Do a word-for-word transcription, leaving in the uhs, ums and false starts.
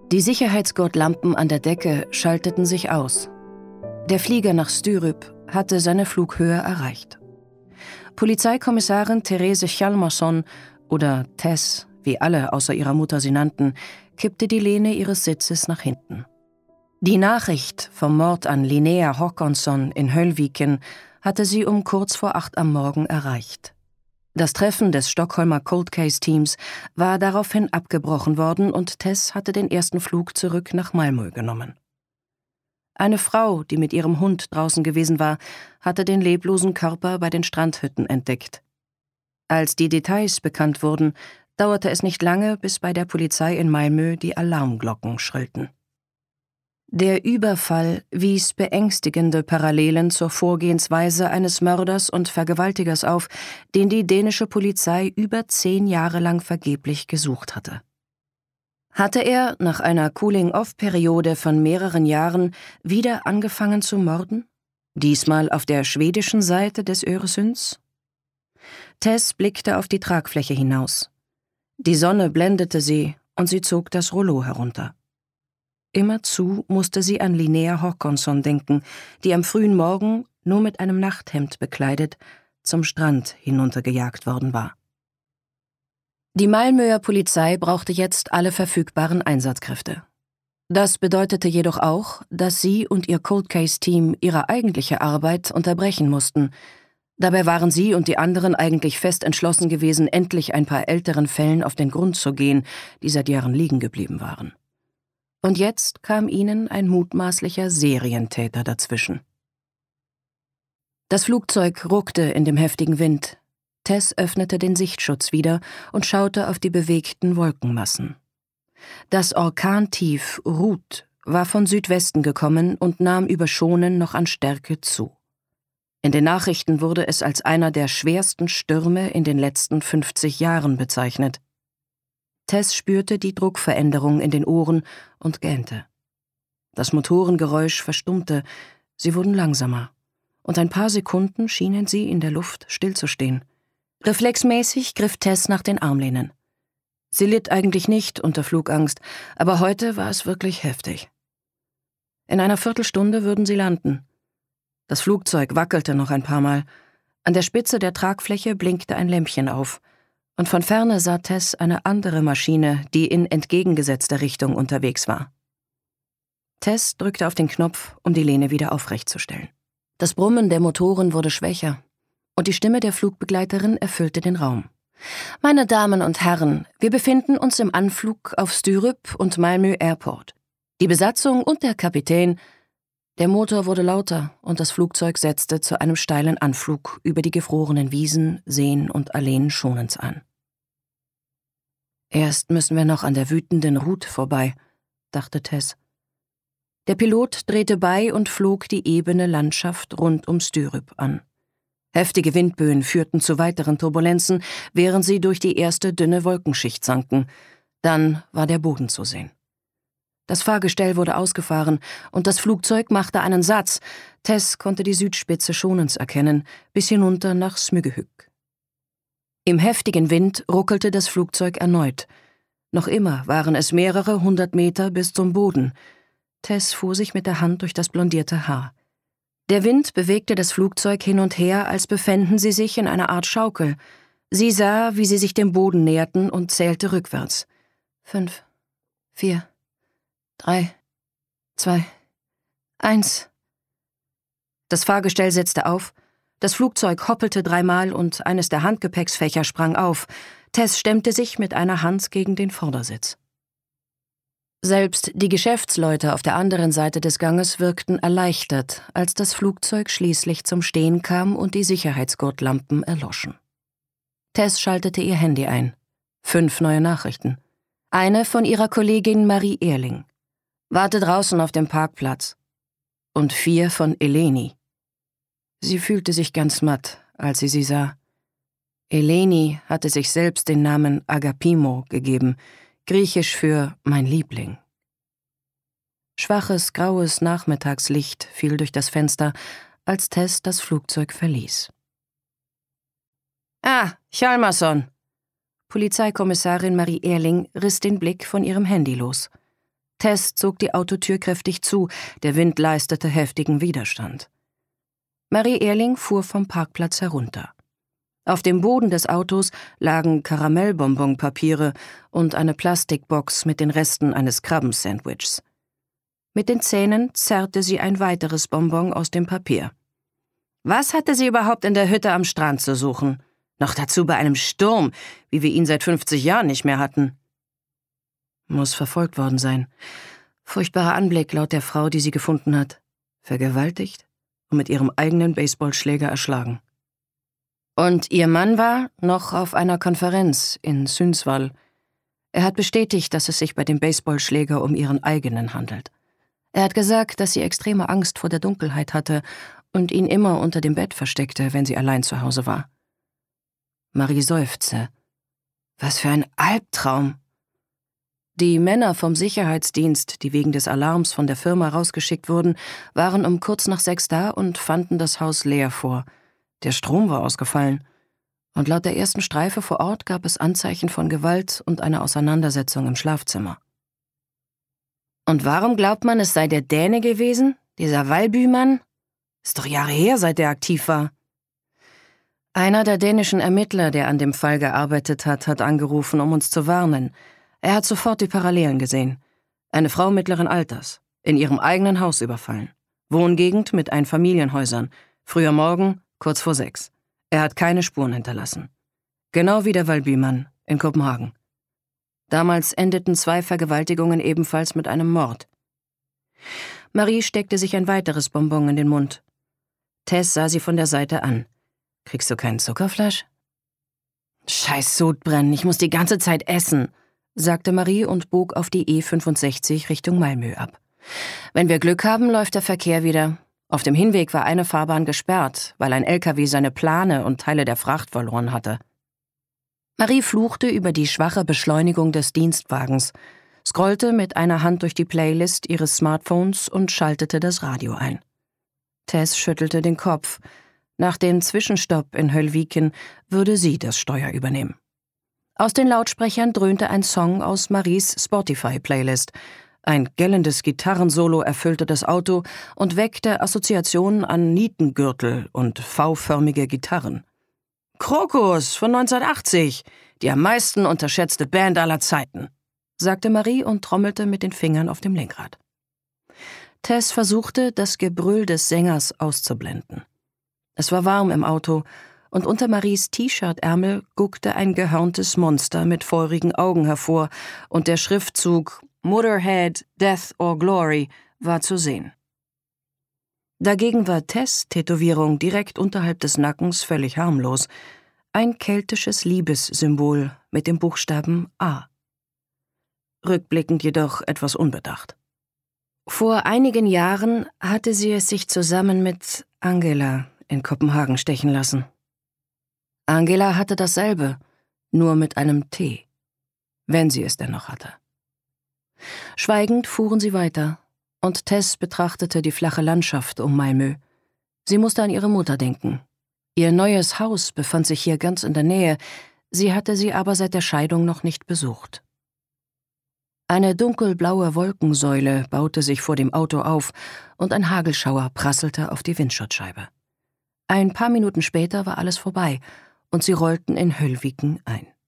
Die Sicherheitsgurtlampen an der Decke schalteten sich aus. Der Flieger nach Styrup hatte seine Flughöhe erreicht. Polizeikommissarin Therese Hjalmarsson, oder Tess, wie alle außer ihrer Mutter sie nannten, kippte die Lehne ihres Sitzes nach hinten. Die Nachricht vom Mord an Linnea Håkansson in Höllviken hatte sie um kurz vor acht am Morgen erreicht. Das Treffen des Stockholmer Cold Case Teams war daraufhin abgebrochen worden und Tess hatte den ersten Flug zurück nach Malmö genommen. Eine Frau, die mit ihrem Hund draußen gewesen war, hatte den leblosen Körper bei den Strandhütten entdeckt. Als die Details bekannt wurden, dauerte es nicht lange, bis bei der Polizei in Malmö die Alarmglocken schrillten. Der Überfall wies beängstigende Parallelen zur Vorgehensweise eines Mörders und Vergewaltigers auf, den die dänische Polizei über zehn Jahre lang vergeblich gesucht hatte. Hatte er nach einer Cooling-off-Periode von mehreren Jahren wieder angefangen zu morden? Diesmal auf der schwedischen Seite des Öresunds? Tess blickte auf die Tragfläche hinaus. Die Sonne blendete sie und sie zog das Rollo herunter. Immerzu musste sie an Linnea Håkansson denken, die am frühen Morgen, nur mit einem Nachthemd bekleidet, zum Strand hinuntergejagt worden war. Die Malmöer Polizei brauchte jetzt alle verfügbaren Einsatzkräfte. Das bedeutete jedoch auch, dass sie und ihr Cold Case Team ihre eigentliche Arbeit unterbrechen mussten. Dabei waren sie und die anderen eigentlich fest entschlossen gewesen, endlich ein paar älteren Fällen auf den Grund zu gehen, die seit Jahren liegen geblieben waren. Und jetzt kam ihnen ein mutmaßlicher Serientäter dazwischen. Das Flugzeug ruckte in dem heftigen Wind. Tess öffnete den Sichtschutz wieder und schaute auf die bewegten Wolkenmassen. Das Orkantief Ruth war von Südwesten gekommen und nahm über Schonen noch an Stärke zu. In den Nachrichten wurde es als einer der schwersten Stürme in den letzten fünfzig Jahren bezeichnet. Tess spürte die Druckveränderung in den Ohren und gähnte. Das Motorengeräusch verstummte, sie wurden langsamer, und ein paar Sekunden schienen sie in der Luft stillzustehen. Reflexmäßig griff Tess nach den Armlehnen. Sie litt eigentlich nicht unter Flugangst, aber heute war es wirklich heftig. In einer Viertelstunde würden sie landen. Das Flugzeug wackelte noch ein paar Mal. An der Spitze der Tragfläche blinkte ein Lämpchen auf. Und von ferne sah Tess eine andere Maschine, die in entgegengesetzter Richtung unterwegs war. Tess drückte auf den Knopf, um die Lehne wieder aufrechtzustellen. Das Brummen der Motoren wurde schwächer, und die Stimme der Flugbegleiterin erfüllte den Raum. »Meine Damen und Herren, wir befinden uns im Anflug auf Styrup und Malmö Airport. Die Besatzung und der Kapitän...« Der Motor wurde lauter und das Flugzeug setzte zu einem steilen Anflug über die gefrorenen Wiesen, Seen und Alleen Schonens an. »Erst müssen wir noch an der wütenden Ruth vorbei«, dachte Tess. Der Pilot drehte bei und flog die ebene Landschaft rund um Styrup an. Heftige Windböen führten zu weiteren Turbulenzen, während sie durch die erste dünne Wolkenschicht sanken. Dann war der Boden zu sehen. Das Fahrgestell wurde ausgefahren und das Flugzeug machte einen Satz. Tess konnte die Südspitze Schonens erkennen, bis hinunter nach Smygehuk. Im heftigen Wind ruckelte das Flugzeug erneut. Noch immer waren es mehrere hundert Meter bis zum Boden. Tess fuhr sich mit der Hand durch das blondierte Haar. Der Wind bewegte das Flugzeug hin und her, als befänden sie sich in einer Art Schaukel. Sie sah, wie sie sich dem Boden näherten und zählte rückwärts. Fünf, vier, drei, zwei, eins. Das Fahrgestell setzte auf, das Flugzeug hoppelte dreimal und eines der Handgepäcksfächer sprang auf. Tess stemmte sich mit einer Hand gegen den Vordersitz. Selbst die Geschäftsleute auf der anderen Seite des Ganges wirkten erleichtert, als das Flugzeug schließlich zum Stehen kam und die Sicherheitsgurtlampen erloschen. Tess schaltete ihr Handy ein. Fünf neue Nachrichten. Eine von ihrer Kollegin Marie Ehrling. Warte draußen auf dem Parkplatz. Und vier von Eleni. Sie fühlte sich ganz matt, als sie sie sah. Eleni hatte sich selbst den Namen Agapimo gegeben, griechisch für mein Liebling. Schwaches, graues Nachmittagslicht fiel durch das Fenster, als Tess das Flugzeug verließ. »Ah, Hjalmarsson!« Polizeikommissarin Marie Ehrling riss den Blick von ihrem Handy los. Tess zog die Autotür kräftig zu, der Wind leistete heftigen Widerstand. Marie Ehrling fuhr vom Parkplatz herunter. Auf dem Boden des Autos lagen Karamellbonbonpapiere und eine Plastikbox mit den Resten eines Krabbensandwichs. Mit den Zähnen zerrte sie ein weiteres Bonbon aus dem Papier. Was hatte sie überhaupt in der Hütte am Strand zu suchen? Noch dazu bei einem Sturm, wie wir ihn seit fünfzig Jahren nicht mehr hatten. Muss verfolgt worden sein. Furchtbarer Anblick laut der Frau, die sie gefunden hat. Vergewaltigt und mit ihrem eigenen Baseballschläger erschlagen. Und ihr Mann war noch auf einer Konferenz in Sundsvall. Er hat bestätigt, dass es sich bei dem Baseballschläger um ihren eigenen handelt. Er hat gesagt, dass sie extreme Angst vor der Dunkelheit hatte und ihn immer unter dem Bett versteckte, wenn sie allein zu Hause war. Marie seufzte. Was für ein Albtraum! Die Männer vom Sicherheitsdienst, die wegen des Alarms von der Firma rausgeschickt wurden, waren um kurz nach sechs da und fanden das Haus leer vor. Der Strom war ausgefallen. Und laut der ersten Streife vor Ort gab es Anzeichen von Gewalt und einer Auseinandersetzung im Schlafzimmer. Und warum glaubt man, es sei der Däne gewesen? Dieser Valby-Mann? Ist doch Jahre her, seit er aktiv war. Einer der dänischen Ermittler, der an dem Fall gearbeitet hat, hat angerufen, um uns zu warnen. Er hat sofort die Parallelen gesehen. Eine Frau mittleren Alters, in ihrem eigenen Haus überfallen. Wohngegend mit Einfamilienhäusern. Früher Morgen, kurz vor sechs. Er hat keine Spuren hinterlassen. Genau wie der Valby-Mann in Kopenhagen. Damals endeten zwei Vergewaltigungen ebenfalls mit einem Mord. Marie steckte sich ein weiteres Bonbon in den Mund. Tess sah sie von der Seite an. »Kriegst du kein Zuckerfleisch?« »Scheiß Sodbrennen, ich muss die ganze Zeit essen«, sagte Marie und bog auf die E fünfundsechzig Richtung Malmö ab. »Wenn wir Glück haben, läuft der Verkehr wieder. Auf dem Hinweg war eine Fahrbahn gesperrt, weil ein L K W seine Plane und Teile der Fracht verloren hatte.« Marie fluchte über die schwache Beschleunigung des Dienstwagens, scrollte mit einer Hand durch die Playlist ihres Smartphones und schaltete das Radio ein. Tess schüttelte den Kopf. Nach dem Zwischenstopp in Höllviken würde sie das Steuer übernehmen. Aus den Lautsprechern dröhnte ein Song aus Maries Spotify-Playlist. Ein gellendes Gitarrensolo erfüllte das Auto und weckte Assoziationen an Nietengürtel und V-förmige Gitarren. »Krokus von neunzehnhundertachtzig, die am meisten unterschätzte Band aller Zeiten«, sagte Marie und trommelte mit den Fingern auf dem Lenkrad. Tess versuchte, das Gebrüll des Sängers auszublenden. Es war warm im Auto, und unter Maries T-Shirt-Ärmel guckte ein gehörntes Monster mit feurigen Augen hervor, und der Schriftzug »Motorhead, Death or Glory« war zu sehen. Dagegen war Tess' Tätowierung direkt unterhalb des Nackens völlig harmlos, ein keltisches Liebessymbol mit dem Buchstaben A. Rückblickend jedoch etwas unbedacht. Vor einigen Jahren hatte sie es sich zusammen mit Angela in Kopenhagen stechen lassen. Angela hatte dasselbe, nur mit einem T, wenn sie es denn noch hatte. Schweigend fuhren sie weiter, und Tess betrachtete die flache Landschaft um Malmö. Sie musste an ihre Mutter denken. Ihr neues Haus befand sich hier ganz in der Nähe, sie hatte sie aber seit der Scheidung noch nicht besucht. Eine dunkelblaue Wolkensäule baute sich vor dem Auto auf, und ein Hagelschauer prasselte auf die Windschutzscheibe. Ein paar Minuten später war alles vorbei, und sie rollten in Höllviken ein.